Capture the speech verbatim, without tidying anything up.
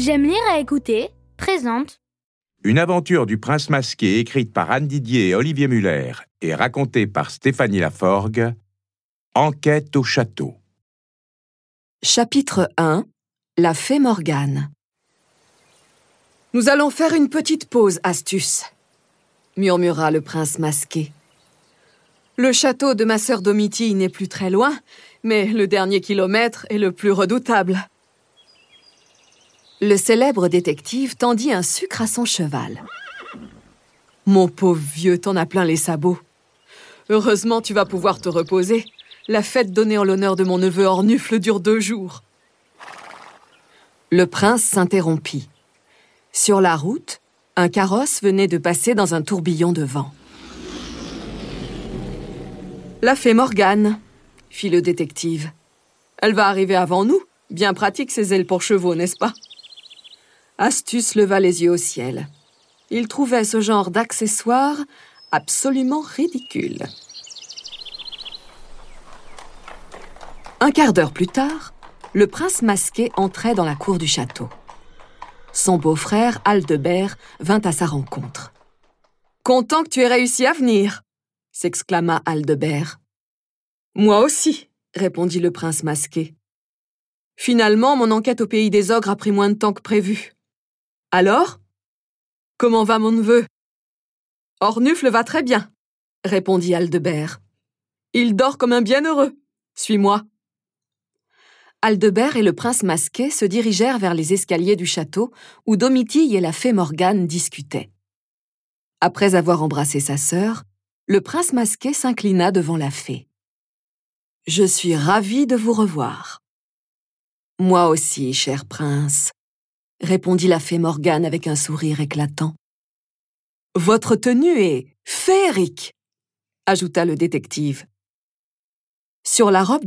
J'aime lire et écouter présente Une aventure du prince masqué écrite par Anne Didier et Olivier Muller et racontée par Stéphanie Laforgue. Enquête au château. Chapitre un. La fée Morgane. Nous allons faire une petite pause, Astuce, murmura le prince masqué. Le château de ma sœur Domitille n'est plus très loin, mais le dernier kilomètre est le plus redoutable. Le célèbre détective tendit un sucre à son cheval. Mon pauvre vieux, t'en as plein les sabots. Heureusement, tu vas pouvoir te reposer. La fête donnée en l'honneur de mon neveu Ornufle dure deux jours. Le prince s'interrompit. Sur la route, un carrosse venait de passer dans un tourbillon de vent. « La fée Morgane », fit le détective. « Elle va arriver avant nous. Bien pratique ces ailes pour chevaux, n'est-ce pas ?» Astuce leva les yeux au ciel. Il trouvait ce genre d'accessoire absolument ridicule. Un quart d'heure plus tard, le prince masqué entrait dans la cour du château. Son beau-frère, Aldebert, vint à sa rencontre. « Content que tu aies réussi à venir !» s'exclama Aldebert. « Moi aussi !» répondit le prince masqué. « Finalement, mon enquête au pays des ogres a pris moins de temps que prévu. Alors ? Comment va mon neveu ? Ornufle va très bien, répondit Aldebert. Il dort comme un bienheureux. Suis-moi. Aldebert et le prince masqué se dirigèrent vers les escaliers du château où Domitille et la fée Morgane discutaient. Après avoir embrassé sa sœur, le prince masqué s'inclina devant la fée. « Je suis ravi de vous revoir. »« Moi aussi, cher prince, » répondit la fée Morgane avec un sourire éclatant. « Votre tenue est féerique, » ajouta le détective. Sur la robe de